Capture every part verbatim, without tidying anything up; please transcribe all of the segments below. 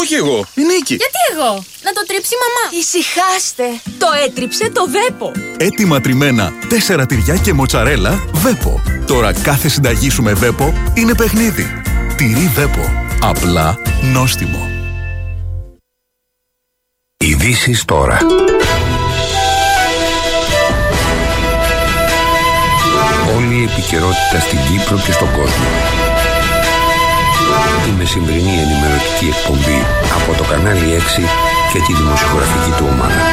Όχι εγώ, η Νίκη. Γιατί εγώ? Να το τρίψει η μαμά. Ησυχάστε. Το έτριψε το Βέπο. Έτοιμα τριμμένα, τέσσερα τυριά και μοτσαρέλα, Βέπο. Τώρα κάθε συνταγή σου με Βέπο είναι παιχνίδι. Τυρί Βέπο. Απλά νόστιμο. Ειδήσεις τώρα. Όλη η επικαιρότητα στην Κύπρο και στον κόσμο. Η μεσημβρινή ενημερωτική εκπομπή από το κανάλι έξι και τη δημοσιογραφική του ομάδα.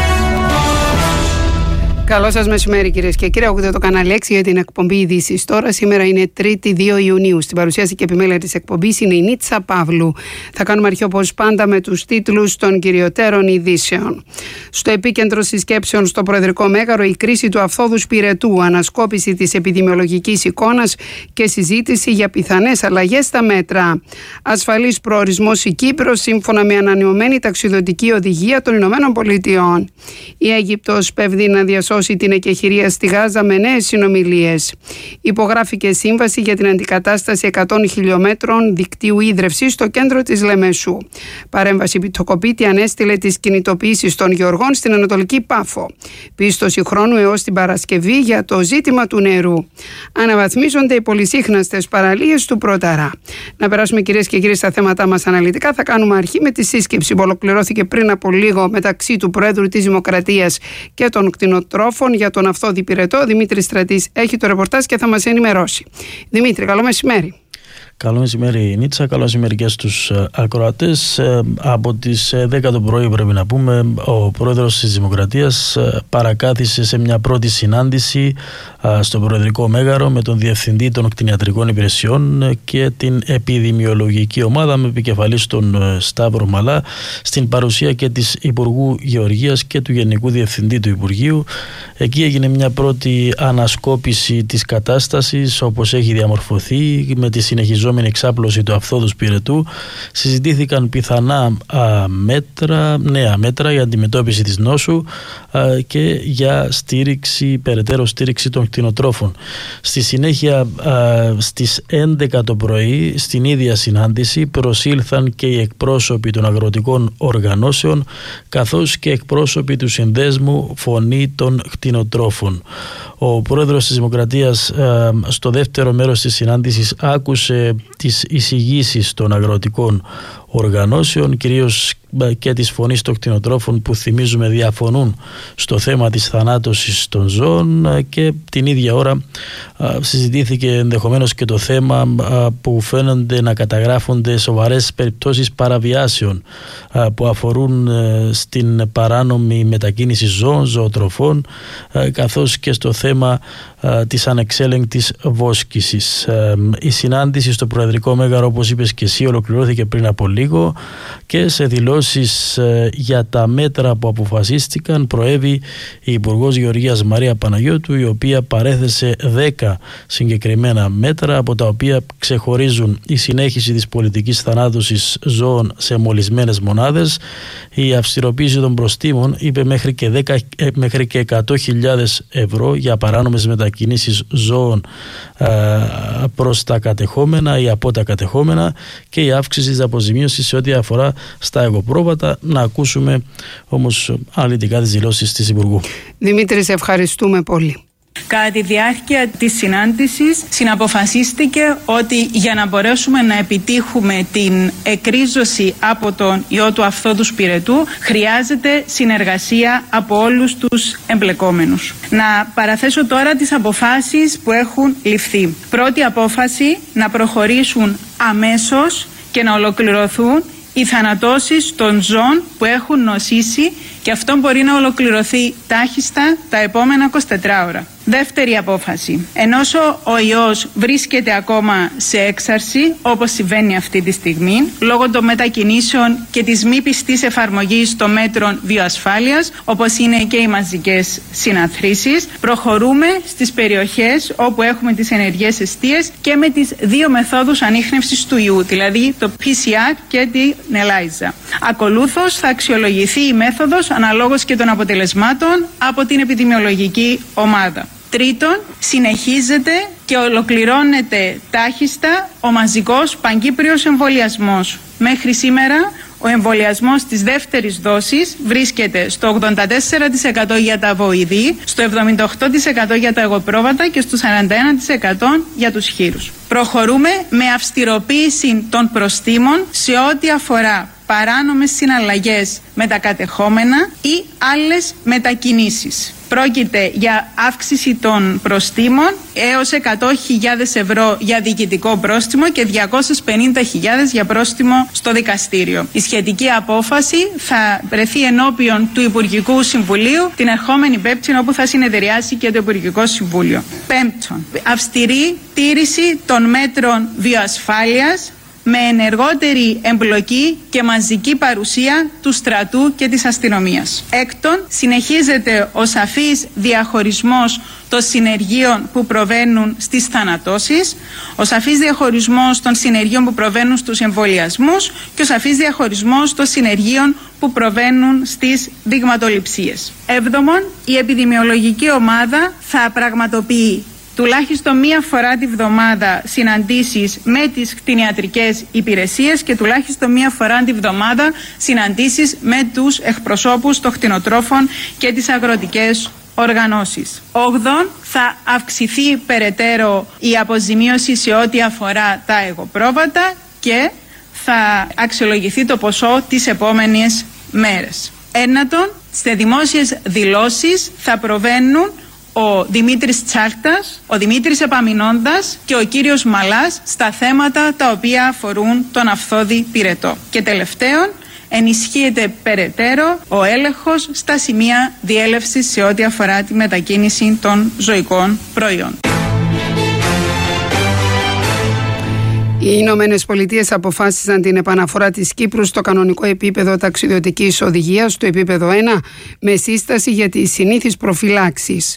Καλό σας μεσημέρι, κυρίες και κύριοι. Ακούτε το κανάλι έξι για την εκπομπή Ειδήσεις τώρα. Σήμερα είναι Τρίτη δύο Ιουνίου. Στην παρουσίαση και επιμέλεια της εκπομπής είναι η Νίτσα Παύλου. Θα κάνουμε αρχή όπως πάντα με τους τίτλους των κυριωτέρων ειδήσεων. Στο επίκεντρο συσκέψεων στο Προεδρικό Μέγαρο, η κρίση του Αυθόδους Πυρετού, ανασκόπηση της επιδημιολογικής εικόνας και συζήτηση για πιθανές αλλαγές στα μέτρα. Ασφαλής προορισμός η Κύπρος, σύμφωνα με ανανεωμένη ταξιδιωτική οδηγία των Ηνωμένων Πολιτειών. Η Αίγυπτος πέφτει να διασώσει την εκεχηρία στη Γάζα με νέες συνομιλίες. Υπογράφηκε σύμβαση για την αντικατάσταση εκατό χιλιόμετρων δικτύου ίδρευσης στο κέντρο της Λεμεσού. Παρέμβαση Πιτοκοπίτη ανέστηλε τις κινητοποιήσεις των γεωργών στην Ανατολική Πάφο. Πίστοση χρόνου έως την Παρασκευή για το ζήτημα του νερού. Αναβαθμίζονται οι πολυσύχναστες παραλίες του Πρωταρά. Να περάσουμε, κυρίες και κύριοι, στα θέματα μας αναλυτικά. Θα κάνουμε αρχή με τη σύσκεψη που ολοκληρώθηκε πριν από λίγο μεταξύ του Προέδρου της Δημοκρατίας και των κτηνοτρόφων για τον Αυθόδη Πυρετό. Δημήτρης Στρατής έχει το ρεπορτάζ και θα μας ενημερώσει. Δημήτρη, καλό μεσημέρι. Καλό μεσημέρι, Νίτσα. Καλό μεσημέρι και στους ακροατές. Από τις δέκα το πρωί, πρέπει να πούμε, ο πρόεδρος της Δημοκρατίας παρακάθισε σε μια πρώτη συνάντηση στο Προεδρικό Μέγαρο με τον Διευθυντή των Κτηνιατρικών Υπηρεσιών και την Επιδημιολογική Ομάδα, με επικεφαλής τον Σταύρο Μαλά, στην παρουσία και της Υπουργού Γεωργίας και του Γενικού Διευθυντή του Υπουργείου. Εκεί έγινε μια πρώτη ανασκόπηση της κατάστασης όπως έχει διαμορφωθεί, με τη συνεχιζόμενη εξάπλωση του Αυθόδους Πυρετού. Συζητήθηκαν πιθανά α, μέτρα, νέα μέτρα για αντιμετώπιση της νόσου α, και για στήριξη, περαιτέρω στήριξη των κτηνοτρόφων. Στη συνέχεια, α, στις έντεκα το πρωί, στην ίδια συνάντηση προσήλθαν και οι εκπρόσωποι των αγροτικών οργανώσεων καθώς και εκπρόσωποι του Συνδέσμου Φωνή των Κτηνοτρόφων. Ο πρόεδρος της Δημοκρατίας α, στο δεύτερο μέρος της συνάντησης άκουσε τις εισηγήσεις των αγροτικών οργανώσεων, κυρίως και της Φωνής των Κτηνοτρόφων, που θυμίζουμε διαφωνούν στο θέμα της θανάτωσης των ζώων, και την ίδια ώρα α, συζητήθηκε ενδεχομένως και το θέμα α, που φαίνονται να καταγράφονται σοβαρές περιπτώσεις παραβιάσεων α, που αφορούν α, στην παράνομη μετακίνηση ζώων, ζωοτροφών, α, καθώς και στο θέμα α, της ανεξέλεγκτης βόσκησης. Α, η συνάντηση στο Προεδρικό Μέγαρο, όπως είπες και εσύ, ολοκληρώθηκε πριν από λίγο και σε δηλώσεις για τα μέτρα που αποφασίστηκαν προέβη η Υπουργός Γεωργίας Μαρία Παναγιώτου, η οποία παρέθεσε δέκα συγκεκριμένα μέτρα, από τα οποία ξεχωρίζουν η συνέχιση της πολιτικής θανάτωσης ζώων σε μολυσμένες μονάδες, η αυστηροποίηση των προστίμων, είπε μέχρι και, δέκα, μέχρι και εκατό χιλιάδες ευρώ για παράνομες μετακινήσεις ζώων α, προς τα κατεχόμενα ή από τα κατεχόμενα, και η αύξηση της αποζημίωσης σε ό,τι αφορά στα εγωπρόβατα. Να ακούσουμε όμως αναλυτικά τις δηλώσεις της Υπουργού. Δημήτρη, σε ευχαριστούμε πολύ. Κατά τη διάρκεια της συνάντησης συναποφασίστηκε ότι για να μπορέσουμε να επιτύχουμε την εκρίζωση από τον ιό του Αυθόδους Πυρετού χρειάζεται συνεργασία από όλους τους εμπλεκόμενους. Να παραθέσω τώρα τις αποφάσεις που έχουν ληφθεί. Πρώτη απόφαση, να προχωρήσουν αμέσως και να ολοκληρωθούν οι θανατώσεις των ζώων που έχουν νοσήσει, και αυτό μπορεί να ολοκληρωθεί τάχιστα τα επόμενα εικοσιτέσσερις ώρα. Δεύτερη απόφαση. Ενώσο ο ιός βρίσκεται ακόμα σε έξαρση, όπως συμβαίνει αυτή τη στιγμή, λόγω των μετακινήσεων και της μη πιστής εφαρμογής των μέτρων βιοασφάλειας, όπως είναι και οι μαζικές συναθρήσεις, προχωρούμε στις περιοχές όπου έχουμε τις ενεργές εστίες και με τις δύο μεθόδους ανίχνευσης του ιού, δηλαδή το πι σι αρ και την ελάιζα. Ακολούθως θα αξιολογηθεί η μέθοδος αναλόγως και των αποτελεσμάτων από την επιδημιολογική ομάδα. Τρίτον, συνεχίζεται και ολοκληρώνεται τάχιστα ο μαζικός παγκύπριος εμβολιασμός. Μέχρι σήμερα Ο εμβολιασμός της δεύτερης δόσης βρίσκεται στο ογδόντα τέσσερα τοις εκατό για τα βοηδή, στο εβδομήντα οκτώ τοις εκατό για τα εγωπρόβατα και στο σαράντα ένα τοις εκατό για τους χείρους. Προχωρούμε με αυστηροποίηση των προστίμων σε ό,τι αφορά παράνομες συναλλαγές με τα κατεχόμενα ή άλλες μετακινήσεις. Πρόκειται για αύξηση των προστίμων έως εκατό χιλιάδες ευρώ για διοικητικό πρόστιμο και διακόσιες πενήντα χιλιάδες για πρόστιμο στο δικαστήριο. Η σχετική απόφαση θα βρεθεί ενώπιον του Υπουργικού Συμβουλίου την ερχόμενη Πέμπτη, όπου θα συνεδριάσει και το Υπουργικό Συμβούλιο. Πέμπτον, αυστηρή τήρηση των μέτρων βιοασφάλειας με ενεργότερη εμπλοκή και μαζική παρουσία του στρατού και της αστυνομίας. Έκτον, συνεχίζεται ο σαφής διαχωρισμός των συνεργείων που προβαίνουν στις θανατώσεις, ο σαφής διαχωρισμός των συνεργείων που προβαίνουν στους εμβολιασμούς και ο σαφής διαχωρισμός των συνεργείων που προβαίνουν στις δειγματοληψίες. Έβδομον, η επιδημιολογική ομάδα θα πραγματοποιεί τουλάχιστον μία φορά τη βδομάδα συναντήσεις με τις κτηνιατρικές υπηρεσίες και τουλάχιστον μία φορά τη βδομάδα συναντήσεις με τους εκπροσώπους των κτηνοτρόφων και τις αγροτικές οργανώσεις. Όγδον, θα αυξηθεί περαιτέρω η αποζημίωση σε ό,τι αφορά τα εγωπρόβατα και θα αξιολογηθεί το ποσό τις επόμενες μέρες. Ένατον, σε δημόσιες δηλώσεις θα προβαίνουν ο Δημήτρης Τσάρτας, ο Δημήτρης Επαμεινώντας και ο κύριος Μαλάς στα θέματα τα οποία αφορούν τον Αυθώδη Πυρετό. Και τελευταίον, ενισχύεται περαιτέρω ο έλεγχος στα σημεία διέλευσης σε ό,τι αφορά τη μετακίνηση των ζωικών προϊόντων. Οι Ηνωμένες Πολιτείες αποφάσισαν την επαναφορά της Κύπρου στο κανονικό επίπεδο ταξιδιωτικής οδηγίας, στο επίπεδο ένα, με σύσταση για τις συνήθεις προφυλάξεις.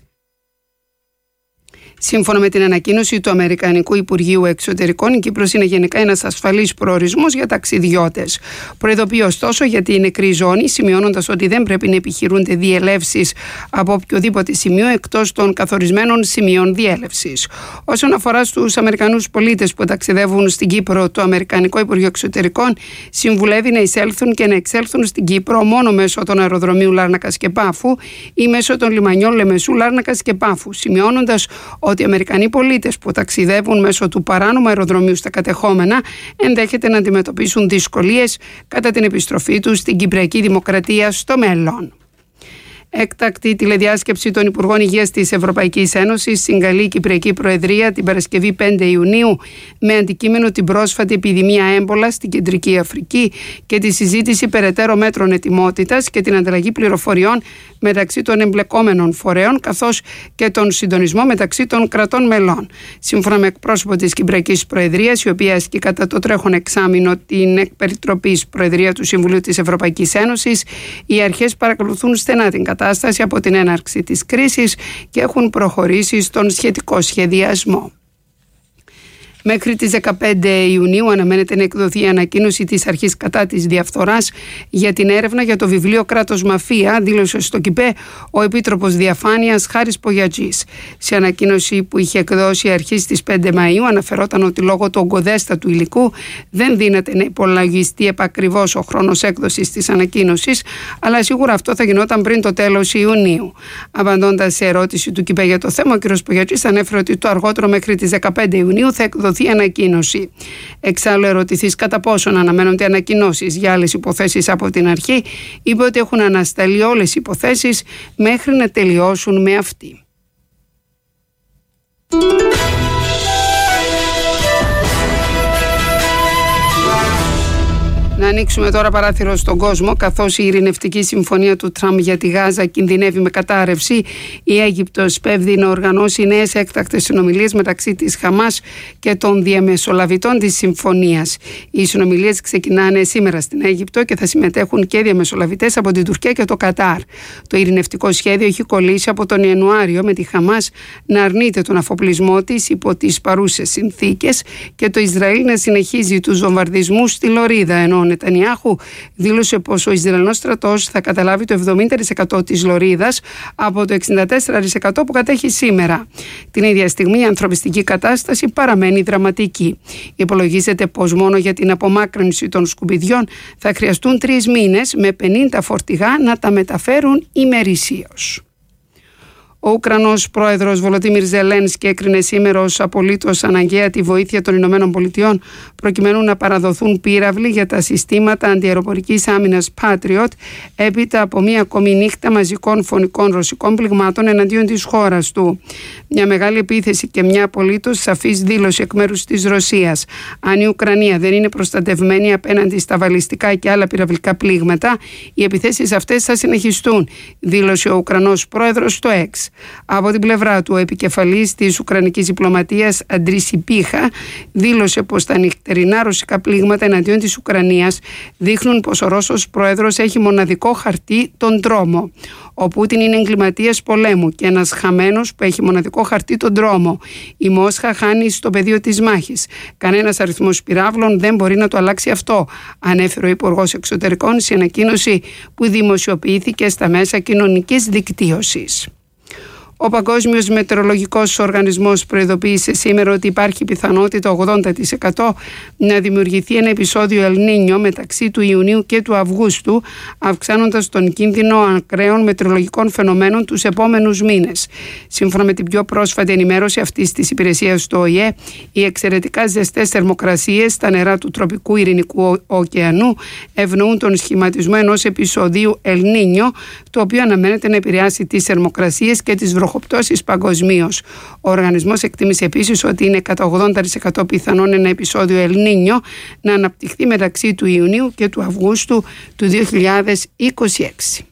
Σύμφωνα με την ανακοίνωση του Αμερικανικού Υπουργείου Εξωτερικών, η Κύπρος είναι γενικά ένας ασφαλής προορισμός για ταξιδιώτες. Προειδοποιεί ωστόσο για την νεκρή ζώνη, σημειώνοντας ότι δεν πρέπει να επιχειρούνται διελεύσεις από οποιοδήποτε σημείο εκτός των καθορισμένων σημείων διέλευσης. Όσον αφορά στους Αμερικανούς πολίτες που ταξιδεύουν στην Κύπρο, το Αμερικανικό Υπουργείο Εξωτερικών συμβουλεύει να εισέλθουν και να εξέλθουν στην Κύπρο μόνο μέσω των αεροδρομίων Λάρνακας και Πάφου ή μέσω των λιμανιών Λεμεσού, Λάρνακας και Πάφου, σημειώνοντας ότι οι Αμερικανοί πολίτες που ταξιδεύουν μέσω του παράνομου αεροδρομίου στα κατεχόμενα ενδέχεται να αντιμετωπίσουν δυσκολίες κατά την επιστροφή τους στην Κυπριακή Δημοκρατία στο μέλλον. Έκτακτη τηλεδιάσκεψη των Υπουργών Υγείας της Ευρωπαϊκής Ένωσης συγκαλεί η Κυπριακή Προεδρία την Παρασκευή πέντε Ιουνίου με αντικείμενο την πρόσφατη επιδημία έμπολα στην Κεντρική Αφρική και τη συζήτηση περαιτέρω μέτρων ετοιμότητας και την ανταλλαγή πληροφοριών μεταξύ των εμπλεκόμενων φορέων, καθώς και τον συντονισμό μεταξύ των κρατών μελών. Σύμφωνα με εκπρόσωπο της Κυπριακής Προεδρίας, η οποία ασκεί κατά το τρέχον εξάμηνο την εκπεριτροπής Προεδρία του Συμβουλίου της Ευρωπαϊκής Ένωσης, οι αρχές παρακολουθούν στενά την κατάσταση από την έναρξη της κρίσης και έχουν προχωρήσει στον σχετικό σχεδιασμό. Μέχρι τις δεκαπέντε Ιουνίου αναμένεται να εκδοθεί η ανακοίνωση της Αρχής κατά της διαφθοράς για την έρευνα για το βιβλίο «Κράτος Μαφία», δήλωσε στο ΚΙΠΕ ο Επίτροπος Διαφάνειας Χάρης Πογιατζής. Σε ανακοίνωση που είχε εκδώσει η Αρχή στις πέντε Μαΐου αναφερόταν ότι λόγω του ογκοδέστατου υλικού δεν δύναται να υπολογιστεί επακριβώς ο χρόνος έκδοσης της ανακοίνωσης, αλλά σίγουρα αυτό θα γινόταν πριν το τέλος Ιουνίου. Απαντώντας σε ερώτηση του ΚΙΠΕ για το θέμα, ο κ. Πογιατζής ανέφερε ότι το αργότερο μέχρι τις δεκαπέντε Ιουνίου θα εκδοθεί ανακοίνωση. Εξάλλου, ερωτηθείς κατά πόσον αναμένονται ανακοινώσεις για άλλες υποθέσεις από την αρχή, είπε ότι έχουν ανασταλεί όλες οι υποθέσεις μέχρι να τελειώσουν με αυτή. Να ανοίξουμε τώρα παράθυρο στον κόσμο, καθώς η ειρηνευτική συμφωνία του Τραμπ για τη Γάζα κινδυνεύει με κατάρρευση. Η Αίγυπτος πέφτει να οργανώσει νέες έκτακτες συνομιλίες μεταξύ της Χαμάς και των διαμεσολαβητών της συμφωνίας. Οι συνομιλίες ξεκινάνε σήμερα στην Αίγυπτο και θα συμμετέχουν και διαμεσολαβητές από την Τουρκία και το Κατάρ. Το ειρηνευτικό σχέδιο έχει κολλήσει από τον Ιανουάριο, με τη Χαμάς να αρνείται τον αφοπλισμό της υπό τις παρούσες συνθήκες και το Ισραήλ να συνεχίζει τους βομβαρδισμούς στη Λωρίδα, ενώ Νετανιάχου δήλωσε πως ο Ισραηλινός στρατός θα καταλάβει το εβδομήντα τοις εκατό της Λωρίδας από το εξήντα τέσσερα τοις εκατό που κατέχει σήμερα. Την ίδια στιγμή η ανθρωπιστική κατάσταση παραμένει δραματική. Υπολογίζεται πως μόνο για την απομάκρυνση των σκουπιδιών θα χρειαστούν τρεις μήνες με πενήντα φορτηγά να τα μεταφέρουν ημερησίως. Ο Ουκρανός πρόεδρος Βολοντίμιρ Ζελένσκι έκρινε σήμερα ως απολύτως αναγκαία τη βοήθεια των Ηνωμένων Πολιτειών προκειμένου να παραδοθούν πύραυλοι για τα συστήματα αντιαεροπορικής άμυνας Patriot έπειτα από μία ακόμη νύχτα μαζικών φωνικών ρωσικών πληγμάτων εναντίον της χώρας του. Μια μεγάλη επίθεση και μια απολύτως σαφής δήλωση εκ μέρους της Ρωσίας. Αν η Ουκρανία δεν είναι προστατευμένη απέναντι στα βαλιστικά και άλλα πυραυλικά πλήγματα, οι επιθέσεις αυτές θα συνεχιστούν, δήλωσε ο Ουκρανός πρόεδρος στο X. Από την πλευρά του, ο επικεφαλής της Ουκρανικής διπλωματίας Αντρί Σιπίχα δήλωσε πως τα νυχτερινά ρωσικά πλήγματα εναντίον της Ουκρανίας δείχνουν πως ο Ρώσος πρόεδρος έχει μοναδικό χαρτί τον δρόμο. Ο Πούτιν είναι εγκληματίας πολέμου και ένας χαμένος που έχει μοναδικό χαρτί τον δρόμο. Η Μόσχα χάνει στο πεδίο της μάχης. Κανένας αριθμός πυράβλων δεν μπορεί να το αλλάξει αυτό, ανέφερε ο Υπουργός Εξωτερικών σε ανακοίνωση που δημοσιοποιήθηκε στα μέσα κοινωνικής δικτύωσης. Ο Παγκόσμιος Μετεωρολογικός Οργανισμός προειδοποίησε σήμερα ότι υπάρχει πιθανότητα ογδόντα τοις εκατό να δημιουργηθεί ένα επεισόδιο Ελνίνιο μεταξύ του Ιουνίου και του Αυγούστου, αυξάνοντας τον κίνδυνο ακραίων μετεωρολογικών φαινομένων τους επόμενους μήνες. Σύμφωνα με την πιο πρόσφατη ενημέρωση αυτής της υπηρεσίας του Ο Η Ε, οι εξαιρετικά ζεστές θερμοκρασίες στα νερά του τροπικού Ειρηνικού ωκεανού ευνοούν τον σχηματισμό ενός επεισοδίου Ελνίνιο, το οποίο αναμένεται να επηρεάσει τις θερμοκρασίες και τις βροχοπτώσεις παγκοσμίως. Ο οργανισμός εκτίμησε επίσης ότι είναι κατά ογδόντα τοις εκατό πιθανόν ένα επεισόδιο Ελνίνιο να αναπτυχθεί μεταξύ του Ιουνίου και του Αυγούστου του δύο χιλιάδες είκοσι έξι.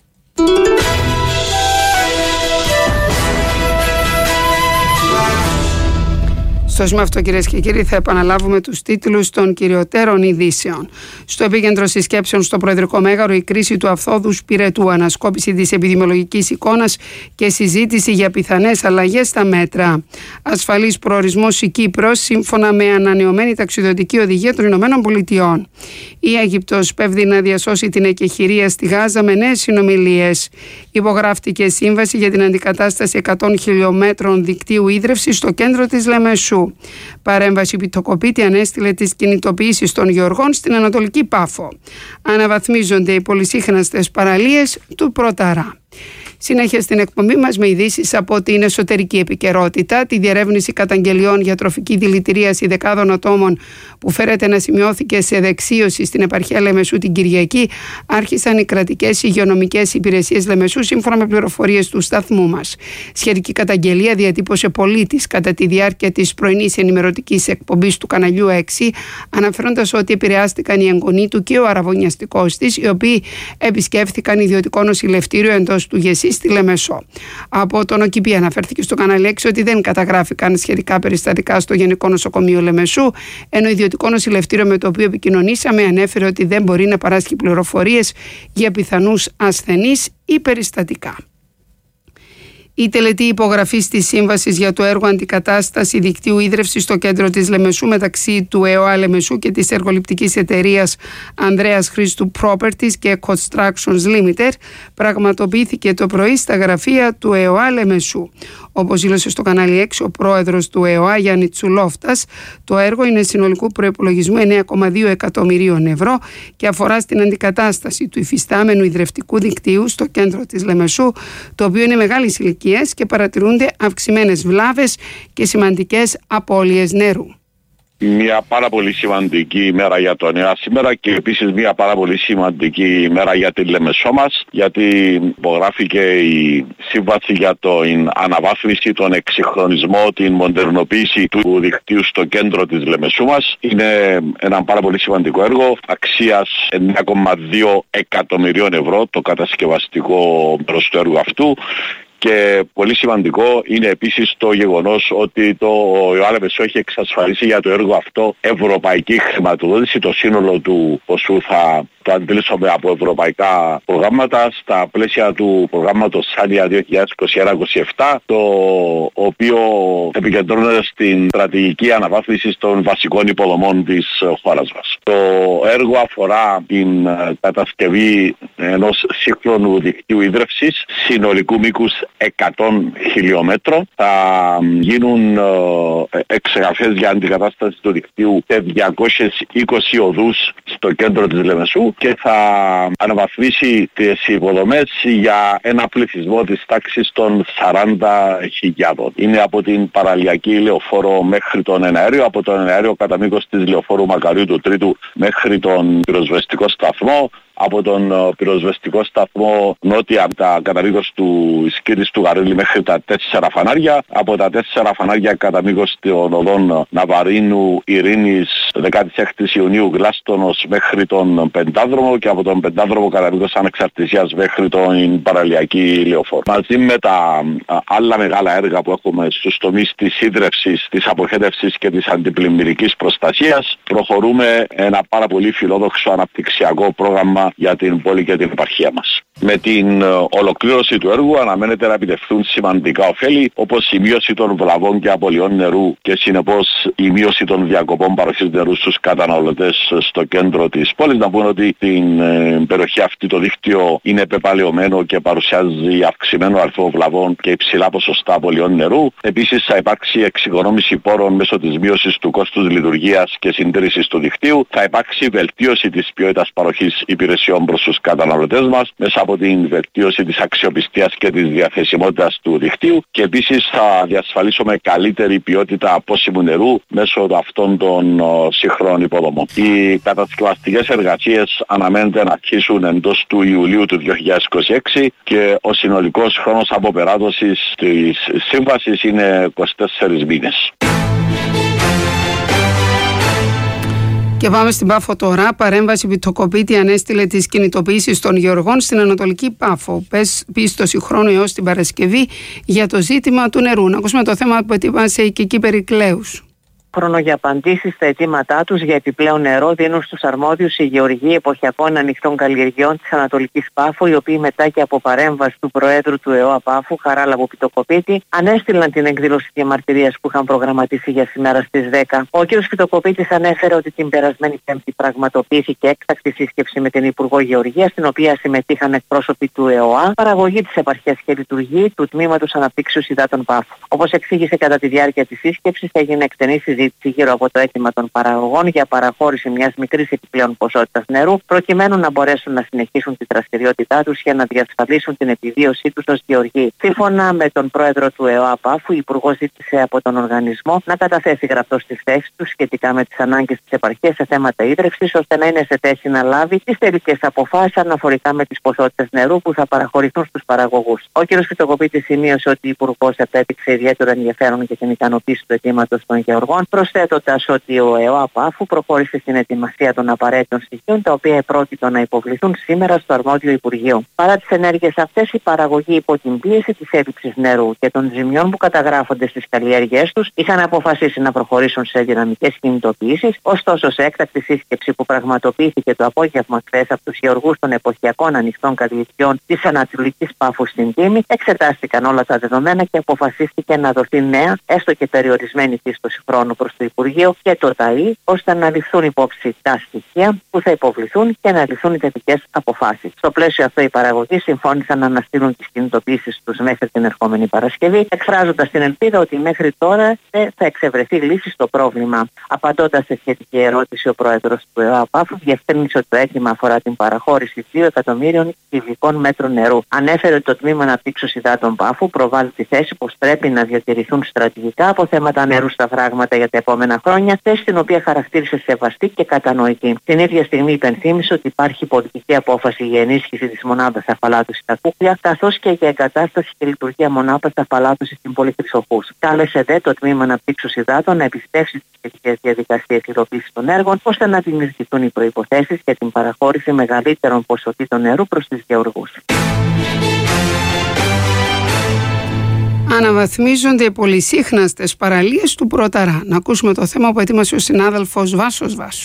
Στο σημείο αυτό, κυρίες και κύριοι, θα επαναλάβουμε τους τίτλους των κυριωτέρων ειδήσεων. Στο επίκεντρο συσκέψεων στο Προεδρικό Μέγαρο, η κρίση του αυθόδους πυρετού, ανασκόπηση της επιδημιολογικής εικόνας και συζήτηση για πιθανές αλλαγές στα μέτρα. Ασφαλής προορισμός η Κύπρος, σύμφωνα με ανανεωμένη ταξιδιωτική οδηγία των Ηνωμένων Πολιτειών. Η Αίγυπτος πέφτει να διασώσει την εκεχηρία στη Γάζα με νέες συνομιλίες. Υπογράφτηκε σύμβαση για την αντικατάσταση εκατό χιλιόμετρων δικτύου ίδρευσης στο κέντρο της Λεμεσού. Παρέμβαση πιτοκοπίτη ανέστειλε τις κινητοποιήσεις των γεωργών στην Ανατολική Πάφο. Αναβαθμίζονται οι πολυσύχναστες παραλίες του Πρωταρά. Συνέχεια στην εκπομπή μας με ειδήσεις από την εσωτερική επικαιρότητα, τη διερεύνηση καταγγελιών για τροφική δηλητηρίαση δεκάδων ατόμων που φέρεται να σημειώθηκε σε δεξίωση στην επαρχία Λεμεσού την Κυριακή, άρχισαν οι κρατικές υγειονομικές υπηρεσίες Λεμεσού σύμφωνα με πληροφορίες του σταθμού μας. Σχετική καταγγελία διατύπωσε πολίτης κατά τη διάρκεια της πρωινής ενημερωτικής εκπομπής του καναλιού έξι, αναφέροντας ότι επηρεάστηκαν οι εγγονοί του και ο αραβωνιαστικός της, οι οποίοι επισκέφθηκαν ιδιωτικό νοσηλευτήριο εντός του Γεσί στη Λεμεσό. Από τον ΟΚΙΠΗ αναφέρθηκε στο κανάλι έξι ότι δεν καταγράφηκαν σχετικά περιστατικά στο Γενικό Νοσοκομείο Λεμεσού, ενώ ιδιωτικό νοσηλευτήριο με το οποίο επικοινωνήσαμε ανέφερε ότι δεν μπορεί να παράσχει πληροφορίες για πιθανούς ασθενείς ή περιστατικά. Η τελετή υπογραφής της σύμβασης για το έργο αντικατάσταση δικτύου ίδρευσης στο κέντρο της Λεμεσού μεταξύ του ΕΟΑ Λεμεσού και της εργοληπτικής εταιρείας Ανδρέας Χρήστου Properties και Constructions Limited πραγματοποιήθηκε το πρωί στα γραφεία του ΕΟΑ Λεμεσού. Όπως δήλωσε στο κανάλι έξι ο πρόεδρος του ΕΟΑ Γιάννη Τσουλόφτας, το έργο είναι συνολικού προϋπολογισμού εννέα κόμμα δύο εκατομμυρίων ευρώ και αφορά στην αντικατάσταση του υφιστάμενου ιδρευτικού δικτύου στο κέντρο της Λεμεσού, το οποίο είναι μεγάλης ηλικίας και παρατηρούνται αυξημένες βλάβες και σημαντικές απώλειες νερού. Μια πάρα πολύ σημαντική ημέρα για τον ΕΟΑ σήμερα και επίσης μια πάρα πολύ σημαντική ημέρα για τη Λεμεσό μας, γιατί υπογράφηκε η σύμβαση για την αναβάθμιση, τον εξυγχρονισμό, την μοντερνοποίηση του δικτύου στο κέντρο της Λεμεσού μας. Είναι ένα πάρα πολύ σημαντικό έργο αξίας εννέα κόμμα δύο εκατομμυρίων ευρώ το κατασκευαστικό προς το έργο αυτού. Και πολύ σημαντικό είναι επίσης το γεγονός ότι το ΕΟΑ Λεμεσό έχει εξασφαλίσει για το έργο αυτό ευρωπαϊκή χρηματοδότηση. Το σύνολο του ποσού θα το αντλήσαμε από ευρωπαϊκά προγράμματα στα πλαίσια του προγράμματος Σάνια δύο χιλιάδες είκοσι ένα είκοσι επτά, το οποίο επικεντρώνεται στην στρατηγική αναβάθμιση των βασικών υποδομών της χώρας μας. Το έργο αφορά την κατασκευή ενός σύγχρονου δικτύου ίδρευσης συνολικού μήκους εκατό χιλιόμετρων. Θα γίνουν εξεγραφές για αντικατάσταση του δικτύου σε διακόσιες είκοσι οδούς στο κέντρο της Λεμεσού και θα αναβαθμίσει τις υποδομές για ένα πληθυσμό της τάξης των σαράντα χιλιάδων. Είναι από την παραλιακή λεωφόρο μέχρι τον εναέριο, από τον εναέριο κατά μήκος της λεωφόρου Μακαρίου του Τρίτου μέχρι τον πυροσβεστικό σταθμό, από τον πυροσβεστικό σταθμό νότια τα κατά μήκος του Ισκύρης του Γαρίλη μέχρι τα τέσσερα φανάρια, από τα τέσσερα φανάρια κατά μήκος των οδών Ναβαρίνου, Ειρήνης, δεκαέξι Ιουνίου, Γλάστονος μέχρι τον Πεντάδρομο και από τον Πεντάδρομο κατά μήκος Ανεξαρτησίας μέχρι τον παραλιακή λεωφόρο. Μαζί με τα άλλα μεγάλα έργα που έχουμε στους τομείς της ίδρευσης, της αποχέτευσης και της αντιπλημμυρικής προστασίας, προχωρούμε ένα πάρα πολύ φιλόδοξο αναπτυξιακό πρόγραμμα για την πόλη και την επαρχία μας. Με την ολοκλήρωση του έργου αναμένεται να επιτευχθούν σημαντικά ωφέλη, όπως η μείωση των βλαβών και απολειών νερού και συνεπώς η μείωση των διακοπών παροχής νερού στους καταναλωτές στο κέντρο της πόλης. Να πούμε ότι την ε, περιοχή αυτή το δίκτυο είναι πεπαλαιωμένο και παρουσιάζει αυξημένο αριθμό βλαβών και υψηλά ποσοστά απολειών νερού. Επίσης θα υπάρξει εξοικονόμηση πόρων μέσω της μείωσης του κόστους λειτουργίας και συντήρησης του δικτύου. Θα υπάρξει βελτίωση της ποιότητας παροχής υπηρεσιών προς τους καταναλωτές μας μέσα από την βελτίωση της αξιοπιστίας και της διαθεσιμότητας του δικτύου και επίσης θα διασφαλίσουμε καλύτερη ποιότητα απόσιμου νερού μέσω αυτών των σύγχρονων υποδομών. Οι κατασκευαστικές εργασίες αναμένεται να αρχίσουν εντός του Ιουλίου του δύο χιλιάδες είκοσι έξι και ο συνολικός χρόνος αποπεράτωσης της σύμβασης είναι είκοσι τέσσερις μήνες. Και πάμε στην Πάφο τώρα. Παρέμβαση Πιτοκοπίτη ανέστειλε τις κινητοποιήσεις των γεωργών στην Ανατολική Πάφο. Πίστοση χρόνου έως την Παρασκευή για το ζήτημα του νερού. Να ακούσουμε το θέμα που ετοίμασε η Κική Περικλέους. Χρόνο για απαντήσεις στα αιτήματά τους για επιπλέον νερό δίνουν στους αρμόδιους οι γεωργοί εποχιακών ανοιχτών καλλιεργειών της Ανατολικής Πάφου, οι οποίοι μετά και από παρέμβαση του Προέδρου του ΕΟΑ Πάφου, Χαράλαμπο Πιτοκοπίτη, ανέστειλαν την εκδήλωση διαμαρτυρίας που είχαν προγραμματίσει για σήμερα στις δέκα. Ο κ. Πιτοκοπίτης ανέφερε ότι την περασμένη Πέμπτη πραγματοποιήθηκε έκτακτη σύσκεψη με την Υπουργό Γεωργίας, στην οποία συμμετείχαν εκπρόσωποι του ΕΟΑ, παραγωγή της επαρχίας και λειτουργή του Τμήματος Αναπτύξεως Υδάτων Πάφου. Όπως εξήγησε κατά τη διάρκεια της σύσκεψης, έγινε εκτενή συζήτηση γύρω από το αίτημα των παραγωγών για παραχώρηση μιας μικρής επιπλέον ποσότητας νερού, προκειμένου να μπορέσουν να συνεχίσουν τη δραστηριότητά τους για να διασφαλίσουν την επιβίωσή τους ως γεωργοί. Σύμφωνα με τον πρόεδρο του ΕΟΑ Πάφου, η Υπουργός ζήτησε από τον οργανισμό να καταθέσει γραπτός τις θέσεις του σχετικά με τις ανάγκες της επαρχίας σε θέματα ίδρευσης, ώστε να είναι σε θέση να λάβει τις τελικές αποφάσεις αναφορικά με τις ποσότητες νερού που θα παραχωρηθούν στους παραγωγούς. Ο κ. Πιτοκοπίτης σημείωσε ότι ο Υπουργός επέδειξε ιδιαίτερο ενδιαφέρον για την ικανοποίηση του αιτήματος των γεωργών, προσθέτοντας ότι ο ΕΟΑ Πάφου προχώρησε στην ετοιμασία των απαραίτητων στοιχείων, τα οποία επρόκειτο να υποβληθούν σήμερα στο αρμόδιο Υπουργείο. Παρά τις ενέργειες αυτές, η παραγωγή υπό την πίεση της έλλειψης νερού και των ζημιών που καταγράφονται στις καλλιέργειές τους, είχαν αποφασίσει να προχωρήσουν σε δυναμικές κινητοποιήσεις. Ωστόσο, σε έκτακτη σύσκεψη που πραγματοποιήθηκε το απόγευμα χθες από τους γεωργούς των εποχιακών ανοιχτών καλλιεργειών της Ανατολικής Πάφου στην Τίμη, εξετάστηκαν όλα τα δεδομένα και αποφασίστηκε να δοθεί νέα, έστω και περιορισμένη πίστοση χρόνου προς το Υπουργείο και το ΤΑΗ, ώστε να ληφθούν υπόψη τα στοιχεία που θα υποβληθούν και να ληφθούν οι θετικές αποφάσεις. Στο πλαίσιο αυτό, οι παραγωγοί συμφώνησαν να αναστείλουν τις κινητοποιήσεις τους μέχρι την ερχόμενη Παρασκευή, εκφράζοντας την ελπίδα ότι μέχρι τώρα θα εξευρεθεί λύση στο πρόβλημα. Απαντώντας σε σχετική ερώτηση, ο πρόεδρος του ΕΟΑ Πάφου διευκρίνησε ότι το αίτημα αφορά την παραχώρηση δύο εκατομμύριων κυβικών μέτρων νερού. Ανέφερε ότι το Τμήμα Αναπτύξεως Υδάτων Πάφου προβάλλει τη θέση πως πρέπει να διατηρηθούν στρατηγικά αποθέματα νερού στα φράγματα για τα επόμενα χρόνια, θέση την οποία χαρακτήρισε σεβαστή και κατανοητή. Την ίδια στιγμή υπενθύμησε ότι υπάρχει πολιτική απόφαση για ενίσχυση της μονάδας αφαλάτωσης στα Κούκλια, καθώς και για εγκατάσταση και λειτουργία μονάδας αφαλάτωσης στην πόλη Χρυσοχούς. Κάλεσε δε το Τμήμα Αναπτύξεως Υδάτων να επιστρέψει στις σχετικές διαδικασίες υλοποίησης των έργων, ώστε να δημιουργηθούν οι προϋποθέσεις για την παραχώρηση μεγαλύτερων ποσοτήτων νερού προς τους γεωργούς. Αναβαθμίζονται οι πολυσύχναστες παραλίες του Πρωταρά. Να ακούσουμε το θέμα που ετοίμασε ο συνάδελφος Βάσος Βάσου.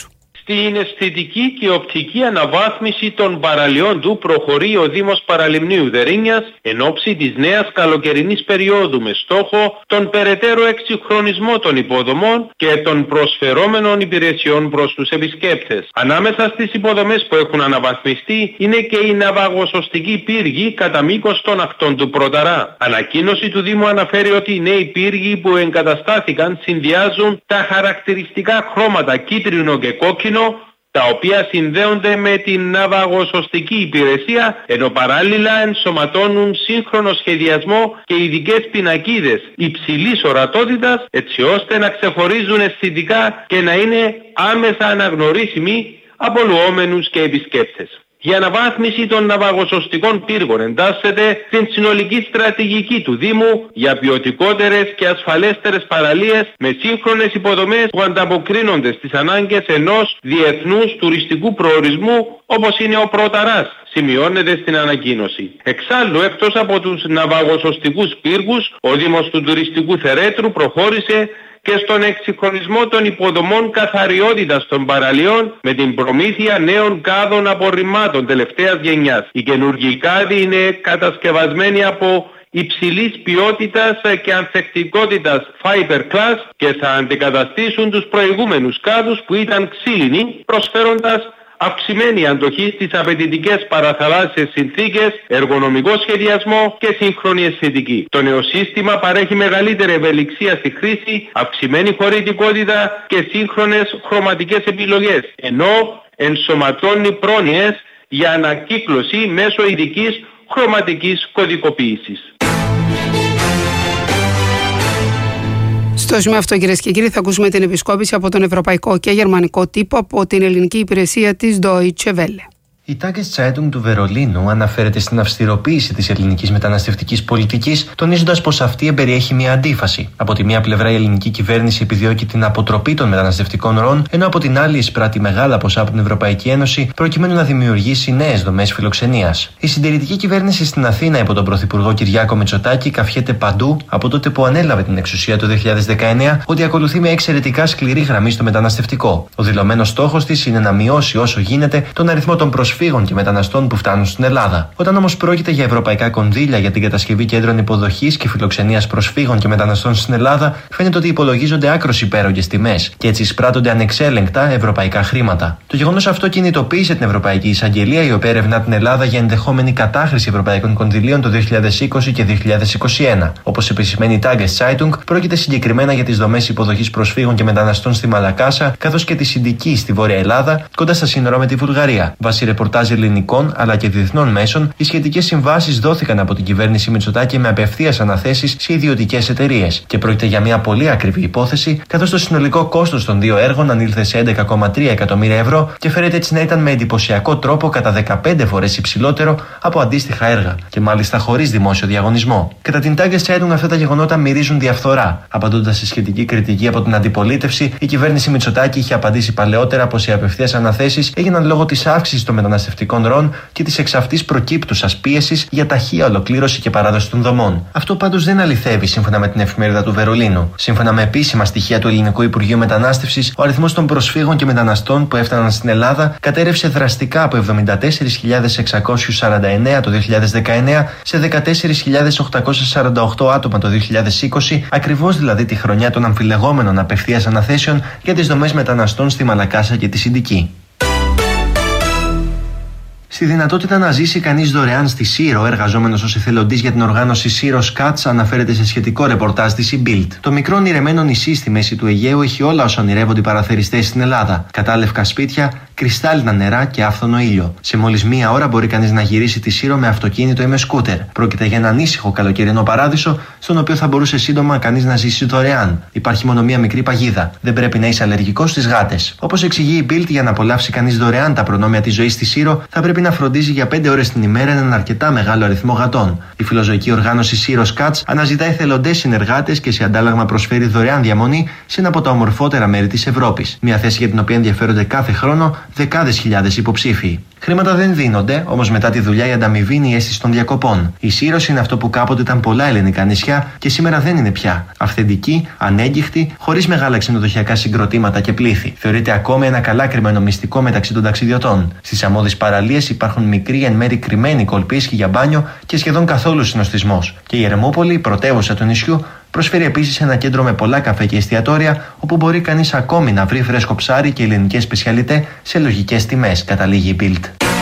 Στην αισθητική και οπτική αναβάθμιση των παραλιών του προχωρεί ο Δήμος Παραλιμνίου Δερίνιας εν ώψη της νέας καλοκαιρινής περίοδου με στόχο τον περαιτέρω εξυγχρονισμό των υποδομών και των προσφερόμενων υπηρεσιών προς τους επισκέπτες. Ανάμεσα στις υποδομές που έχουν αναβαθμιστεί είναι και η ναυαγοσωστική πύργη κατά μήκος των ακτών του Πρωταρά. Ανακοίνωση του Δήμου αναφέρει ότι οι νέοι πύργοι που εγκαταστάθηκαν συνδυάζουν τα χαρακτηριστικά χρώματα κίτρινο και κόκκινο, τα οποία συνδέονται με την ναυαγοσωστική υπηρεσία, ενώ παράλληλα ενσωματώνουν σύγχρονο σχεδιασμό και ειδικές πινακίδες υψηλής ορατότητας, έτσι ώστε να ξεχωρίζουν αισθητικά και να είναι άμεσα αναγνωρίσιμοι από λουόμενους και επισκέπτες. Η αναβάθμιση των ναυαγοσωστικών πύργων εντάσσεται στην συνολική στρατηγική του Δήμου για ποιοτικότερες και ασφαλέστερες παραλίες με σύγχρονες υποδομές που ανταποκρίνονται στις ανάγκες ενός διεθνούς τουριστικού προορισμού όπως είναι ο Πρωταράς, σημειώνεται στην ανακοίνωση. Εξάλλου, εκτός από τους ναυαγοσωστικούς πύργους, ο Δήμος του Τουριστικού Θερέτρου προχώρησε και στον εξυγχρονισμό των υποδομών καθαριότητας των παραλιών με την προμήθεια νέων κάδων απορριμμάτων τελευταίας γενιάς. Οι καινούργιοι κάδοι είναι κατασκευασμένοι από υψηλής ποιότητας και ανθεκτικότητας Fiberglass και θα αντικαταστήσουν τους προηγούμενους κάδους που ήταν ξύλινοι, προσφέροντας αυξημένη αντοχή στις απαιτητικές παραθαλάσσιες συνθήκες, εργονομικό σχεδιασμό και σύγχρονη αισθητική. Το νέο σύστημα παρέχει μεγαλύτερη ευελιξία στη χρήση, αυξημένη χωρητικότητα και σύγχρονες χρωματικές επιλογές, ενώ ενσωματώνει πρόνοιες για ανακύκλωση μέσω ειδικής χρωματικής κωδικοποίησης. Στο σημείο αυτό, κυρίες και κύριοι, θα ακούσουμε την επισκόπηση από τον ευρωπαϊκό και γερμανικό τύπο από την ελληνική υπηρεσία της Deutsche Welle. Η Tageszeitung του Βερολίνου αναφέρεται στην αυστηροποίηση της ελληνικής μεταναστευτικής πολιτικής, τονίζοντας πως αυτή εμπεριέχει μια αντίφαση. Από τη μία πλευρά, η ελληνική κυβέρνηση επιδιώκει την αποτροπή των μεταναστευτικών ροών, ενώ από την άλλη εισπράττει μεγάλα ποσά από την Ευρωπαϊκή Ένωση προκειμένου να δημιουργήσει νέες δομές φιλοξενίας. Η συντηρητική κυβέρνηση στην Αθήνα υπό τον Πρωθυπουργό Κυριάκο Μητσοτάκη καφιέται παντού από τότε που ανέλαβε την εξουσία το δύο χιλιάδες δεκαεννέα ότι ακολουθεί μια εξαιρετικά σκληρή γραμμή στο μεταναστευτικό. Ο δηλωμένος στόχος της είναι να μειώσει όσο γίνεται τον αριθμό των προσφύγων και μεταναστών που φτάνουν στην Ελλάδα. Όταν όμως πρόκειται για ευρωπαϊκά κονδύλια για την κατασκευή κέντρων υποδοχής και φιλοξενίας προσφύγων και μεταναστών στην Ελλάδα, φαίνεται ότι υπολογίζονται άκρως υπέρογγες τιμές και έτσι εισπράττονται ανεξέλεγκτα ευρωπαϊκά χρήματα. Το γεγονός αυτό κινητοποίησε την Ευρωπαϊκή Εισαγγελία, η οποία ερευνά την Ελλάδα για ενδεχόμενη κατάχρηση ευρωπαϊκών κονδυλίων το δύο χιλιάδες είκοσι και δύο χιλιάδες είκοσι ένα. Όπως επισημαίνει η Tageszeitung, πρόκειται συγκεκριμένα για τις δομές υποδοχής προσφύγων και μεταναστών στη Μαλακάσα, καθώς και τη Συντική στη Βόρεια Ελλάδα, κοντά στα σύνορα με τη Βουλγαρία. Βάσει ρεπορτάζ ελληνικών αλλά και διεθνών μέσων, οι σχετικές συμβάσεις δόθηκαν από την κυβέρνηση Μητσοτάκη με απευθείας αναθέσεις σε ιδιωτικές εταιρείες. Και πρόκειται για μια πολύ ακριβή υπόθεση, καθώς το συνολικό κόστος των δύο έργων ανήλθε σε έντεκα κόμμα τρία εκατομμύρια ευρώ και φέρεται έτσι να ήταν με εντυπωσιακό τρόπο κατά δεκαπέντε φορές υψηλότερο από αντίστοιχα έργα, και μάλιστα χωρίς δημόσιο διαγωνισμό. Κατά την Tageszeitung, αυτά τα γεγονότα μυρίζουν διαφθορά. Απαντώντας σε σχετική κριτική από την αντιπολίτευση, η κυβέρνηση Μητσοτάκη είχε απαντήσει παλαιότερα πως οι απευθείας αναθέσεις έγιναν λόγω της αύξησης των μεταναστευτικών ροών και της εξ αυτής προκύπτουσας πίεσης για ταχεία ολοκλήρωση και παράδοση των δομών. Αυτό πάντως δεν αληθεύει, σύμφωνα με την εφημερίδα του Βερολίνου. Σύμφωνα με επίσημα στοιχεία του Ελληνικού Υπουργείου Μετανάστευσης, ο αριθμός των προσφύγων και μεταναστών που έφταναν στην Ελλάδα κατέρευσε δραστικά από εβδομήντα τέσσερις χιλιάδες εξακόσιους σαράντα εννέα το δύο χιλιάδες δεκαεννέα σε δεκατέσσερις χιλιάδες οκτακόσια σαράντα οκτώ άτομα το δύο χιλιάδες είκοσι, ακριβώς δηλαδή τη χρονιά των αμφιλεγόμενων απευθείας αναθέσεων για τις δομές μεταναστών στη Μαλακάσα και τη Συντική. Στη δυνατότητα να ζήσει κανείς δωρεάν στη Σύρο, εργαζόμενος ως εθελοντής για την οργάνωση Σύρος Cats, αναφέρεται σε σχετικό ρεπορτάζ της η Bild. Το μικρό ονειρεμένο νησί στη μέση του Αιγαίου έχει όλα όσα ονειρεύονται οι παραθεριστές στην Ελλάδα. Κατάλευκα σπίτια, κρυστάλλινα νερά και άφθονο ήλιο. Σε μόλις μία ώρα μπορεί κανείς να γυρίσει τη Σύρο με αυτοκίνητο ή με σκούτερ. Πρόκειται για έναν ήσυχο καλοκαιρινό παράδεισο, στον οποίο θα μπορούσε σύντομα κανείς να ζήσει δωρεάν. Υπάρχει μόνο μία μικρή παγίδα. Δεν πρέπει να είσαι αλλεργικός στις γάτες. Όπως εξηγεί η Bild, για να απολαύσει κανείς δωρεάν τα προνόμια της ζωής στη Σύρο, θα πρέπει να φροντίζει για πέντε ώρες την ημέρα έναν αρκετά μεγάλο αριθμό γατών. Η φιλοζωική οργάνωση Σύρος Cats αναζητά εθελοντές συνεργάτες και σε αντάλλαγμα προσφέρει δωρεάν διαμονή σε ένα από τα ομορφότερα μέρη της Ευρώπης. Μια θέση για την οποία ενδιαφέρονται κάθε χρόνο δεκάδες χιλιάδες υποψήφοι. Χρήματα δεν δίνονται, όμως μετά τη δουλειά η ανταμοιβή είναι η αίσθηση των διακοπών. Η Σύρος είναι αυτό που κάποτε ήταν πολλά ελληνικά νησιά και σήμερα δεν είναι πια. Αυθεντική, ανέγκυχτη, χωρίς μεγάλα ξενοδοχειακά συγκροτήματα και πλήθη. Θεωρείται ακόμα ένα καλά κρυμμένο μυστικό μεταξύ των ταξιδιωτών. Στις αμμώδεις παραλίες υπάρχουν μικροί εν μέρη κρυμμένοι κολπίσχοι για μπάνιο και σχεδόν καθόλου συνοστισμός. Και η Ερμόπολη, η πρωτεύουσα του νησιού, προσφέρει επίσης ένα κέντρο με πολλά καφέ και εστιατόρια, όπου μπορεί κανείς ακόμη να βρει φρέσκο ψάρι και ελληνικές σπεσιαλιτέ σε λογικές τιμές, καταλήγει η Bild.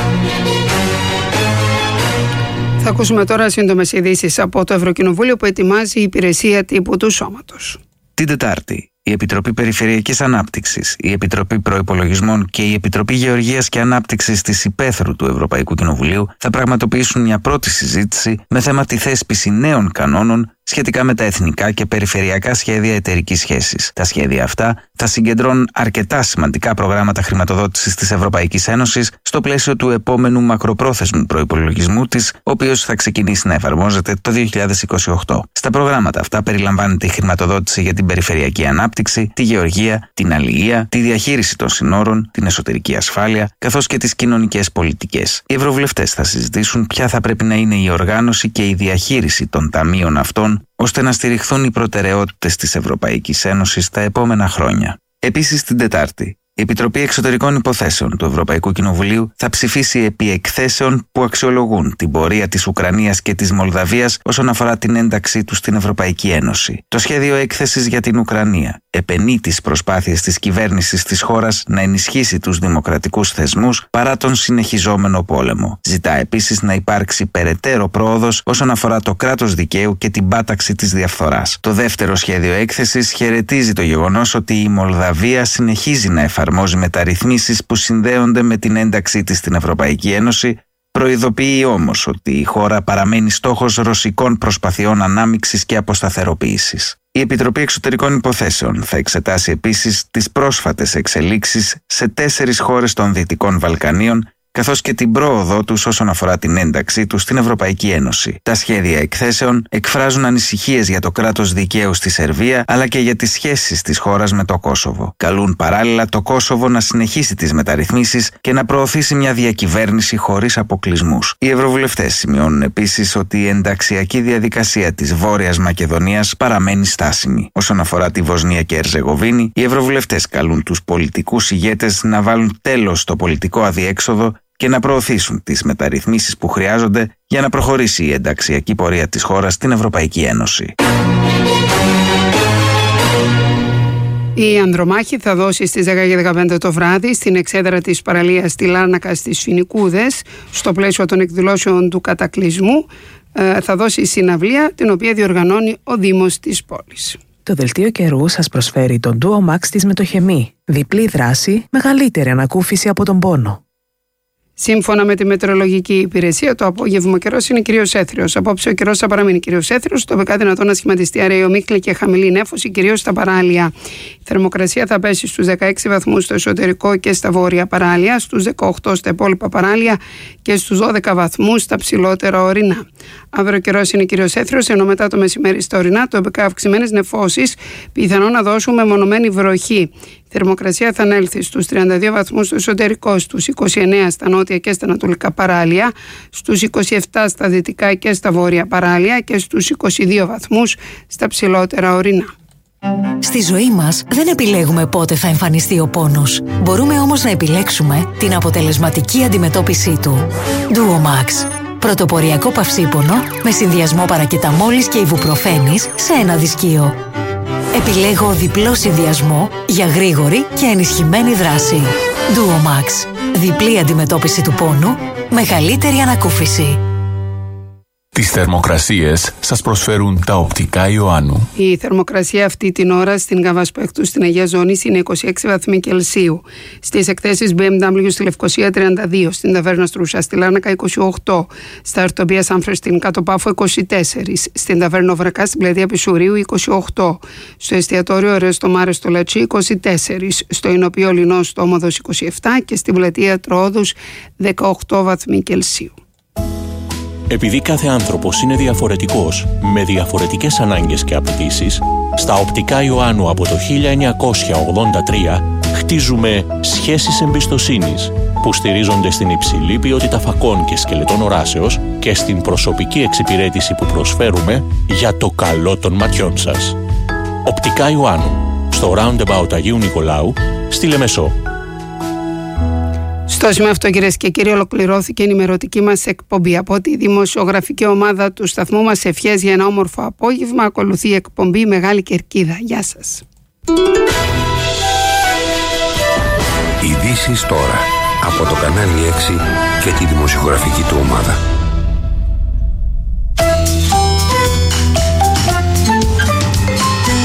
Θα ακούσουμε τώρα σύντομες ειδήσεις από το Ευρωκοινοβούλιο που ετοιμάζει η υπηρεσία τύπου του Σώματος. Την Τετάρτη, η Επιτροπή Περιφερειακής Ανάπτυξης, η Επιτροπή Προϋπολογισμών και η Επιτροπή Γεωργίας και Ανάπτυξης της Υπαίθρου του Ευρωπαϊκού Κοινοβουλίου θα πραγματοποιήσουν μια πρώτη συζήτηση με θέμα τη θέσπιση νέων κανόνων σχετικά με τα εθνικά και περιφερειακά σχέδια εταιρικής σχέσης. Τα σχέδια αυτά θα συγκεντρώνουν αρκετά σημαντικά προγράμματα χρηματοδότησης της Ευρωπαϊκής Ένωσης στο πλαίσιο του επόμενου μακροπρόθεσμου προϋπολογισμού της, ο οποίος θα ξεκινήσει να εφαρμόζεται το δύο χιλιάδες είκοσι οκτώ. Στα προγράμματα αυτά περιλαμβάνεται η χρηματοδότηση για την περιφερειακή ανάπτυξη, τη γεωργία, την αλληλεία, τη διαχείριση των συνόρων, την εσωτερική ασφάλεια, καθώς και τις κοινωνικές πολιτικές. Οι ευρωβουλευτές θα συζητήσουν ποια θα πρέπει να είναι η οργάνωση και η διαχείριση των ταμείων αυτών, ώστε να στηριχθούν οι προτεραιότητες της Ευρωπαϊκής Ένωσης τα επόμενα χρόνια. Επίσης, την Τετάρτη, η Επιτροπή Εξωτερικών Υποθέσεων του Ευρωπαϊκού Κοινοβουλίου θα ψηφίσει επί εκθέσεων που αξιολογούν την πορεία της Ουκρανίας και της Μολδαβίας όσον αφορά την ένταξή τους στην Ευρωπαϊκή Ένωση. Το σχέδιο έκθεσης για την Ουκρανία επενεί τις προσπάθειες της κυβέρνησης της χώρας να ενισχύσει τους δημοκρατικούς θεσμούς παρά τον συνεχιζόμενο πόλεμο. Ζητά επίσης να υπάρξει περαιτέρω πρόοδος όσον αφορά το κράτος δικαίου και την πάταξη της διαφθοράς. Το δεύτερο σχέδιο έκθεσης χαιρετίζει το γεγονός ότι η Μολδαβία συνεχίζει να εφαρμόζει μεταρρυθμίσεις που συνδέονται με την ένταξή της στην Ευρωπαϊκή Ένωση, προειδοποιεί όμως ότι η χώρα παραμένει στόχος ρωσικών προσπαθειών ανάμειξης και αποσταθεροποίησης. Η Επιτροπή Εξωτερικών Υποθέσεων θα εξετάσει επίσης τις πρόσφατες εξελίξεις σε τέσσερις χώρες των Δυτικών Βαλκανίων, καθώς και την πρόοδό τους όσον αφορά την ένταξή τους στην Ευρωπαϊκή Ένωση. Τα σχέδια εκθέσεων εκφράζουν ανησυχίες για το κράτος δικαίου στη Σερβία, αλλά και για τις σχέσεις της χώρας με το Κόσοβο. Καλούν παράλληλα το Κόσοβο να συνεχίσει τις μεταρρυθμίσεις και να προωθήσει μια διακυβέρνηση χωρίς αποκλεισμούς. Οι ευρωβουλευτές σημειώνουν επίσης ότι η ενταξιακή διαδικασία της Βόρειας Μακεδονίας παραμένει στάσιμη. Όσον αφορά τη Βοσνία και Ερζεγοβίνη, οι ευρωβουλευτές καλούν τους πολιτικούς ηγέτες να βάλουν τέλος στο πολιτικό αδιέξοδο και να προωθήσουν τις μεταρρυθμίσεις που χρειάζονται για να προχωρήσει η ενταξιακή πορεία της χώρας στην Ευρωπαϊκή Ένωση. Η Ανδρομάχη θα δώσει στις δέκα και δεκαπέντε το βράδυ στην εξέδρα της παραλίας στη Λάρνακα στις Φοινικούδες, στο πλαίσιο των εκδηλώσεων του κατακλυσμού, θα δώσει συναυλία την οποία διοργανώνει ο Δήμος της πόλης. Το δελτίο καιρού σας προσφέρει τον Duo Max της Μετοχεμή. Διπλή δράση, μεγαλύτερη ανακούφιση από τον πόνο. Σύμφωνα με τη μετεωρολογική υπηρεσία, το απόγευμα καιρό είναι κυρίως έθριος. Απόψε ο καιρός θα παραμείνει κυρίως έθριος, το βεκά δυνατόν να σχηματιστεί αραιομίχλη και χαμηλή νέφωση, κυρίως στα παράλια. Η θερμοκρασία θα πέσει στους δεκαέξι βαθμούς στο εσωτερικό και στα βόρεια παράλια, στους δεκαοκτώ στα υπόλοιπα παράλια και στους δώδεκα βαθμούς στα ψηλότερα ορεινά. Αύριο ο καιρός είναι κυρίως έθριος, ενώ μετά το μεσημέρι στα ορεινά, το βεκά αυξημένες νεφώσεις, πιθανόν να δώσουν μεμονωμένη βροχή. Η θερμοκρασία θα ανέλθει στους τριάντα δύο βαθμούς στο εσωτερικό, στους είκοσι εννέα στα νότια και στα ανατολικά παράλια, στους είκοσι επτά στα δυτικά και στα βόρεια παράλια και στους είκοσι δύο βαθμούς στα ψηλότερα ορεινά. Στη ζωή μας δεν επιλέγουμε πότε θα εμφανιστεί ο πόνος. Μπορούμε όμως να επιλέξουμε την αποτελεσματική αντιμετώπιση του. Duo Max. Πρωτοποριακό παυσίπονο με συνδυασμό παρακεταμόλης και ιβουπροφένης σε ένα δισκείο. Επιλέγω διπλό συνδυασμό για γρήγορη και ενισχυμένη δράση. Duo Max. Διπλή αντιμετώπιση του πόνου, μεγαλύτερη ανακούφιση. Τις θερμοκρασίες σας προσφέρουν τα οπτικά Ιωάννου. Η θερμοκρασία αυτή την ώρα στην Καβασπέκτου στην Αγία Ζώνης είναι είκοσι έξι βαθμοί Κελσίου. Στις εκθέσεις μπι εμ ντάμπλιου στη Λευκοσία τριάντα δύο, στην Ταβέρνα Στρούσα στη Λάρνακα είκοσι οκτώ, στα Αρτομπία Σάμφρες στην Κάτω Πάφο είκοσι τέσσερα, στην Ταβέρνα Βρακά στην Πλατεία Πισουρίου είκοσι οκτώ, στο εστιατόριο Ρέστο Μάρε στο Λατσί είκοσι τέσσερα, στο Ινοπείο Λινό στο Όμοδος είκοσι επτά και στην Πλατεία Τροόδους δεκαοκτώ βαθμοί Κελσίου. Επειδή κάθε άνθρωπος είναι διαφορετικός, με διαφορετικές ανάγκες και απαιτήσεις, στα οπτικά Ιωάννου από το χίλια εννιακόσια ογδόντα τρία Χτίζουμε σχέσεις εμπιστοσύνης που στηρίζονται στην υψηλή ποιότητα φακών και σκελετών οράσεως και στην προσωπική εξυπηρέτηση που προσφέρουμε για το καλό των ματιών σας. Οπτικά Ιωάννου, στο Roundabout Αγίου Νικολάου, στη Λεμεσό. Στο σημείο αυτό, κυρίες και κύριοι, ολοκληρώθηκε η ενημερωτική μας εκπομπή. Από τη δημοσιογραφική ομάδα του σταθμού μας, ευχές για ένα όμορφο απόγευμα. Ακολουθεί η εκπομπή Μεγάλη Κερκίδα. Γεια σας. Ειδήσεις τώρα από το κανάλι έξι και τη δημοσιογραφική του ομάδα.